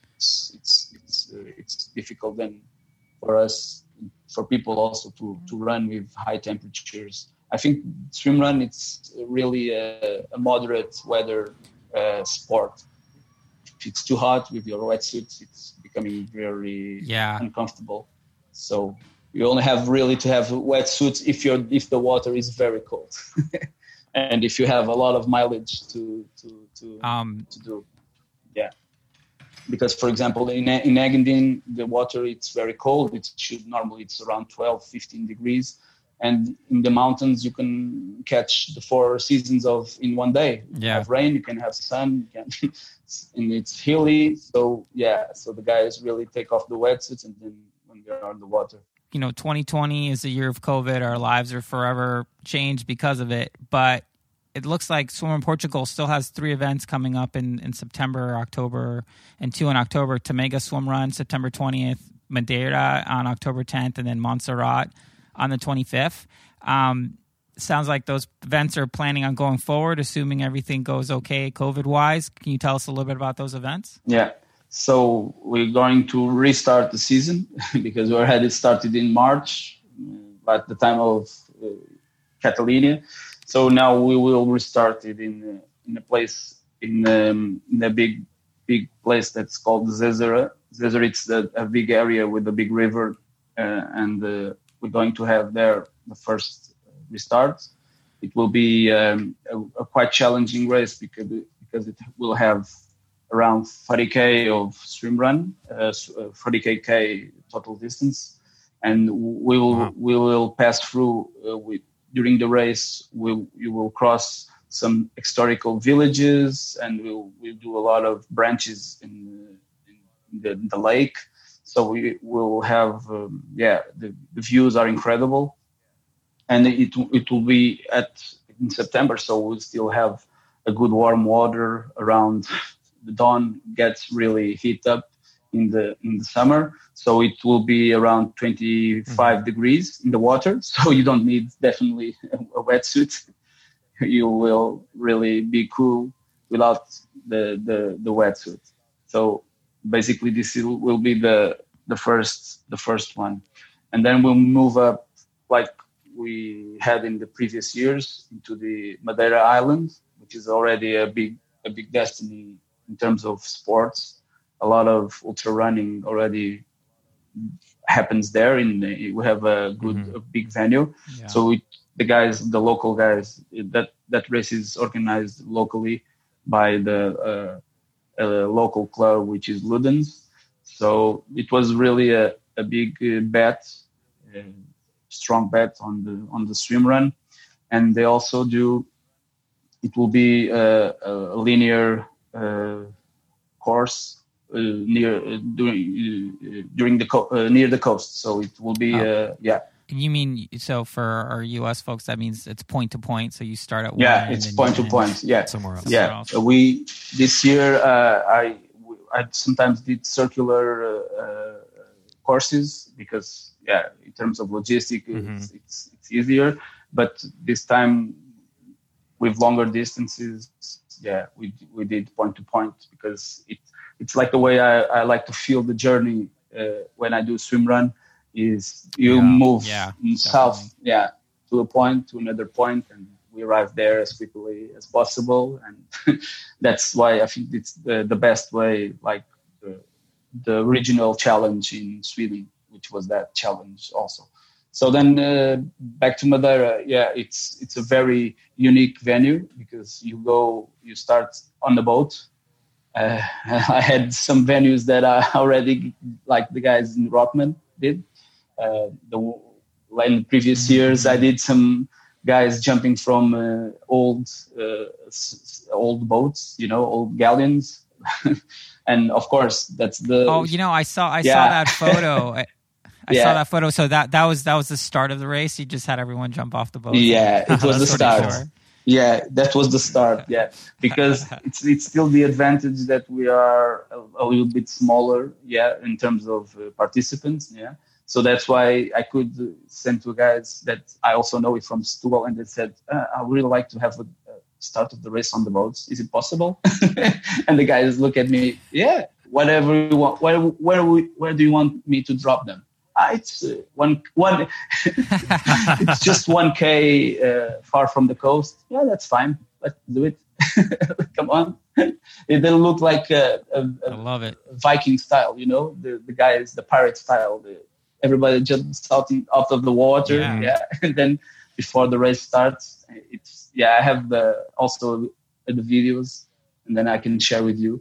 it's difficult then for us, for people also to run with high temperatures. I think swim run, it's really a moderate weather sport. If it's too hot with your wetsuits, it's becoming very uncomfortable. So you only have really to have wetsuits if the water is very cold, and if you have a lot of mileage to do. Yeah, because for example in Engadine the water it's very cold. It's around 12-15 degrees, and in the mountains you can catch the 4 seasons in one day. You can have rain, you can have sun, and it's hilly. So the guys really take off the wetsuits, and then when they're on the water. 2020 is the year of COVID. Our lives are forever changed because of it. But it looks like Swim Run Portugal still has 3 events coming up in September, October, and 2 in October. Tamega Swim Run, September 20th, Madeira on October 10th, and then Montserrat on the 25th. Sounds like those events are planning on going forward, assuming everything goes okay COVID-wise. Can you tell us a little bit about those events? Yeah. So we're going to restart the season because we already started in March at the time of Catalonia. So now we will restart it in a place in a big place that's called Zezera. Zezera, it's a big area with a big river, and we're going to have there the first restart. It will be a quite challenging race because it will have around 40K of swim run, 40K total distance, and we will pass through during the race. You will cross some historical villages, and we'll do a lot of branches in the lake. So we will have the views are incredible, and it will be in September, so we'll still have a good warm water around. The dawn gets really heat up in the summer, so it will be around 25 degrees in the water. So you don't need definitely a wetsuit. You will really be cool without the wetsuit. So basically, this will be the first one, and then we'll move up like we had in the previous years into the Madeira Island, which is already a big destiny. In terms of sports, a lot of ultra running already happens there. We have a big venue. Yeah. So the local guys, that race is organized locally by the local club, which is Ludens. So it was really a big bet, strong bet on the swim run, and they also do. It will be a linear course near the coast, so it will be You mean, so for our US folks, that means it's point to point, so you start at one. Yeah, it's point to point. Yeah, somewhere else. Yeah, we this year I sometimes did circular courses because in terms of logistics it's easier. but this time with longer distances, we did point to point, because it's like the way I like to feel the journey when I do swim run. Is you move south, to a point, to another point, and we arrive there as quickly as possible. And that's why I think it's the best way, like the original challenge in Sweden, which was that challenge also. So then back to Madeira, it's a very unique venue, because you start on the boat. I had some venues that I already, like the guys in Rockman did. In the previous years, I did some guys jumping from old boats, old galleons. And of course, that's the. Oh, I saw that photo. I saw that photo. So that was the start of the race. You just had everyone jump off the boat. Yeah, it was the start. Sure. Yeah, that was the start. Yeah, because it's still the advantage that we are a little bit smaller. Yeah, in terms of participants. Yeah, so that's why I could send to guys that I also know it from Setúbal, and they said, I would really like to have a start of the race on the boats. Is it possible? And the guys look at me. Yeah, whatever you want. Where do you want me to drop them? It's one. It's just 1K far from the coast. Yeah, that's fine. Let's do it. Come on. They look like I love it. Viking style. The guys, the pirate style. Everybody jumps out of the water. Yeah. And then before the race starts, I have also the videos, and then I can share with you.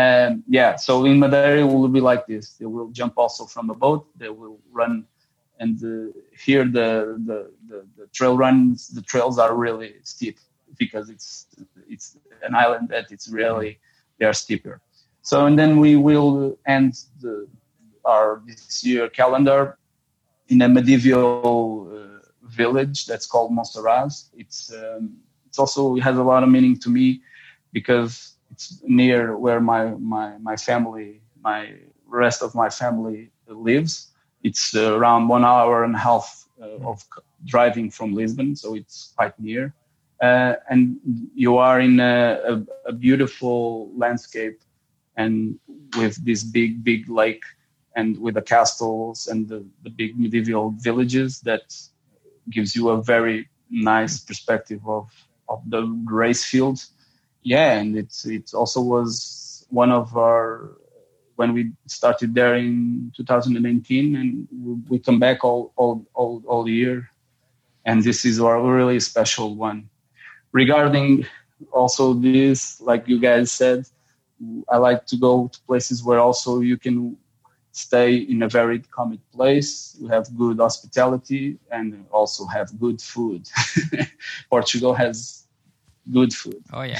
So in Madeira it will be like this. They will jump also from a boat. They will run, and here the trail runs. The trails are really steep, because it's an island that they are steeper. So, and then we will end our this year calendar in a medieval village that's called Monsaraz. It's also, it has a lot of meaning to me, because it's near where my family, my rest of my family lives. It's around 1.5 hours of driving from Lisbon, so it's quite near. And you are in a beautiful landscape, and with this big lake, and with the castles and the big medieval villages, that gives you a very nice perspective of the race field. Yeah, and it also was one of our, when we started there in 2019, and we come back all year, and this is our really special one. Regarding also this, like you guys said, I like to go to places where also you can stay in a very calm place. We have good hospitality and also have good food. Portugal has good food. Oh yeah.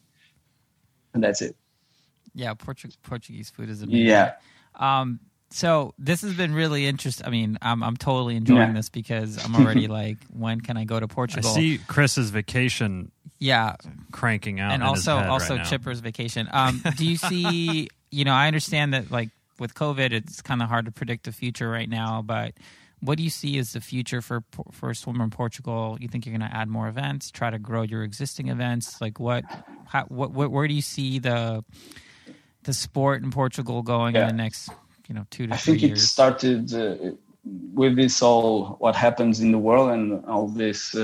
And that's it. Yeah, Portuguese food is amazing. Yeah. So this has been really interesting. I mean, I'm totally enjoying this, because I'm already like, when can I go to Portugal? I see Chris's vacation. Yeah, cranking out, and in also his head right Chipper's vacation. Do you see? I understand that like with COVID, it's kind of hard to predict the future right now, but what do you see as the future for swimmer in Portugal? You think you're going to add more events, try to grow your existing events? Like where do you see the sport in Portugal going in the next 2 to 3 years? I think it started with this all what happens in the world and all this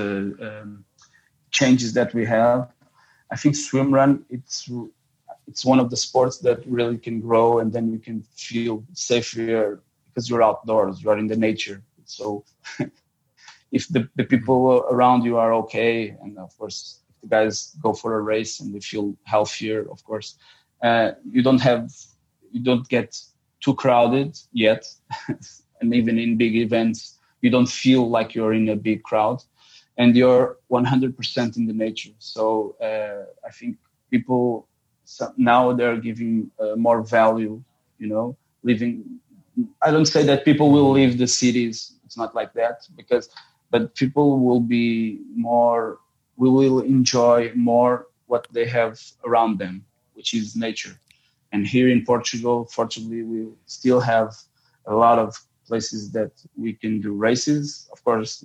changes that we have. I think swim run, it's one of the sports that really can grow, and then you can feel safer because you're outdoors, you are in the nature. So if the people around you are okay, and of course if the guys go for a race and they feel healthier, of course, you don't get too crowded yet. And even in big events, you don't feel like you're in a big crowd, and you're 100% in the nature. So I think people now they're giving more value, living. I don't say that people will leave the cities. It's not like that, but people will be more. We will enjoy more what they have around them, which is nature. And here in Portugal, fortunately, we still have a lot of places that we can do races. Of course,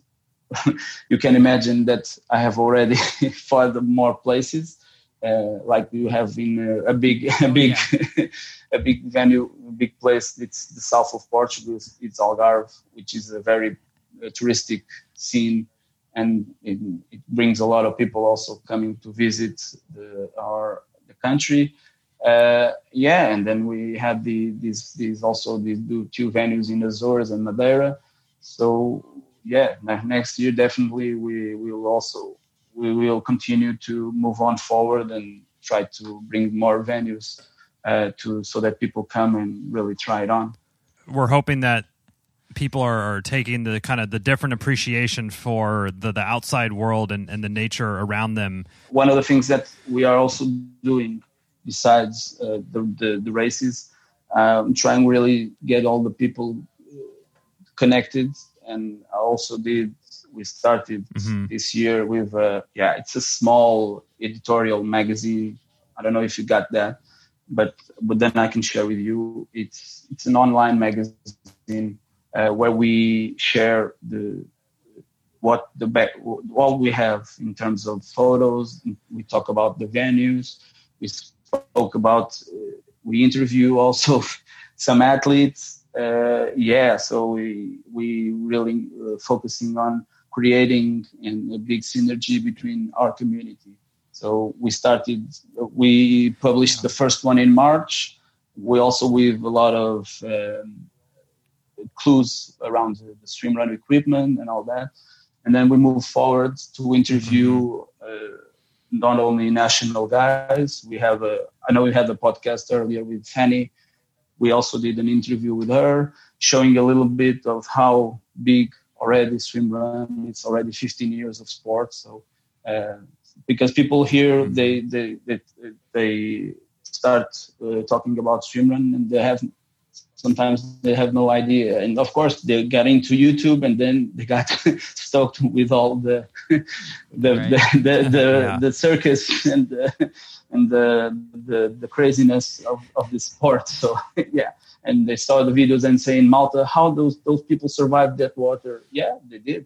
you can imagine that I have already fought more places. Like you have in a big a big venue, a big place. It's the south of Portugal. It's Algarve, which is a very touristic scene, and it brings a lot of people also coming to visit the country. And then we had these two venues in Azores and Madeira. So next year definitely we will continue to move on forward and try to bring more venues so that people come and really try it on. We're hoping that people are taking the kind of the different appreciation for the outside world and the nature around them. One of the things that we are also doing besides the races, trying really get all the people connected. And we started this year with, it's a small editorial magazine. I don't know if you got that, but then I can share with you. It's an online magazine where we share what we have in terms of photos. We talk about the venues. We interview also some athletes. So we really focusing on creating a big synergy between our community. So we published the first one in March. We also with a lot of clues around the swimrun equipment and all that. And then we move forward to interview not only national guys. I know we had a podcast earlier with Fanny. We also did an interview with her, showing a little bit of how big already swimrun. It's already 15 years of sport. So because people here, they start talking about swimrun, and sometimes they have no idea. And of course they got into YouTube, and then they got stoked with all the circus and the craziness of the sport. So and they saw the videos and saying, Malta, how those people survived that water. Yeah, they did.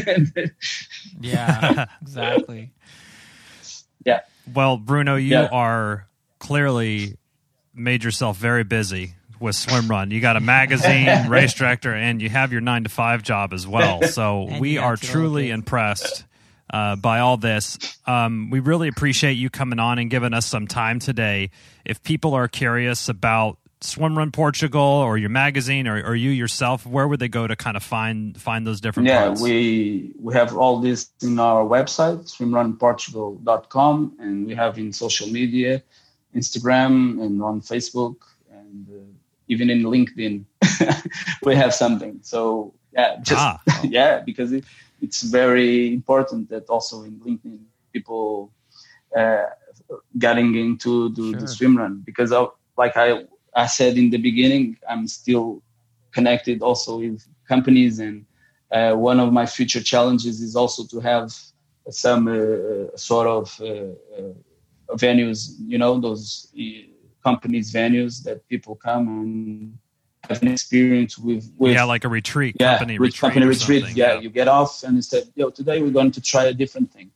Yeah, exactly. Yeah. Well, Bruno, you are clearly made yourself very busy with swimrun. You got a magazine, race director, and you have your 9-to-5 job as well. So we are truly impressed by all this. We really appreciate you coming on and giving us some time today. If people are curious about Swimrun Portugal or your magazine or you yourself, where would they go to kind of find those different parts? We have all this in our website, swimrunportugal.com, and we have in social media, Instagram and on Facebook, and even in LinkedIn we have something. So because it's very important that also in LinkedIn people getting into the swimrun, because like I said in the beginning, I'm still connected also with companies, and one of my future challenges is also to have some sort of venues, those companies' venues that people come and have an experience with like a retreat, company retreat. You get off and you say, today we're going to try a different thing,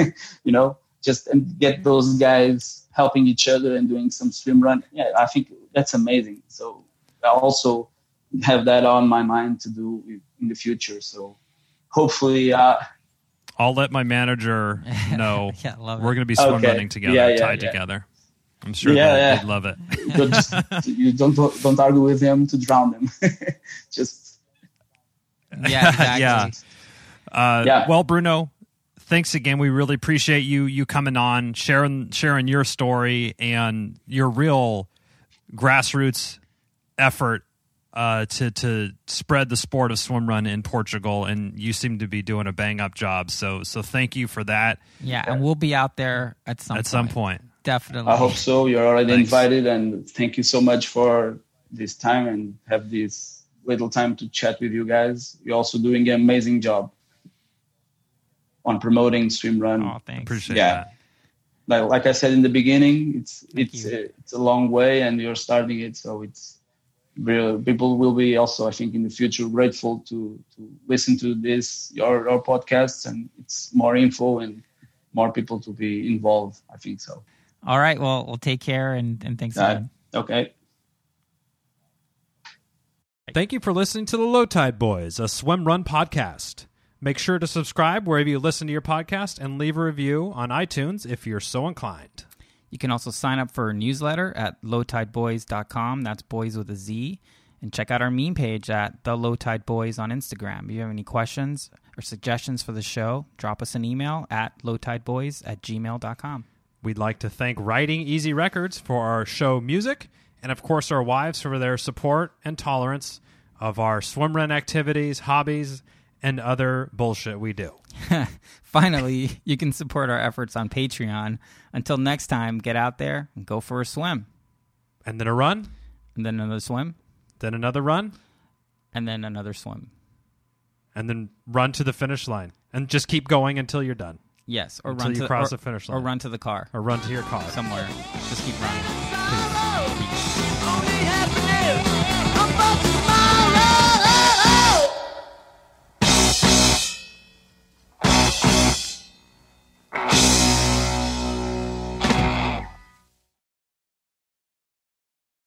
just and get those guys helping each other and doing some swim run. Yeah, I think that's amazing. So I also have that on my mind to do in the future. So hopefully, I'll let my manager know we're going to be swim running together, tied together. I'm sure they'd love it. You don't argue with them to drown them. Just exactly. Well, Bruno, thanks again. We really appreciate you coming on, sharing your story and your real grassroots effort to spread the sport of swim run in Portugal, and you seem to be doing a bang up job. So thank you for that. Yeah, and we'll be out there at some point. Definitely. I hope so. You're already invited, and thank you so much for this time and have this little time to chat with you guys. You're also doing an amazing job on promoting swim run. Oh, thanks. Appreciate that. Like I said in the beginning, it's a long way, and you're starting it, so it's people will be also, I think, in the future grateful to listen to your podcasts, and it's more info and more people to be involved. I think so. All right. Well, we'll take care and thanks again. Okay. Thank you for listening to the Low Tide Boys, a swim run podcast. Make sure to subscribe wherever you listen to your podcast and leave a review on iTunes if you're so inclined. You can also sign up for a newsletter at lowtideboys.com. That's boys with a Z. And check out our meme page at The Low Tide Boys on Instagram. If you have any questions or suggestions for the show, drop us an email at lowtideboys@gmail.com. We'd like to thank Writing Easy Records for our show music, and of course our wives for their support and tolerance of our swim run activities, hobbies, and other bullshit we do. Finally, you can support our efforts on Patreon. Until next time, get out there and go for a swim. And then a run. And then another swim. Then another run. And then another swim. And then run to the finish line. And just keep going until you're done. Yes, or until run you to cross the finish line. Or run to the car. Or run to your car. Somewhere. Just keep running. Peace.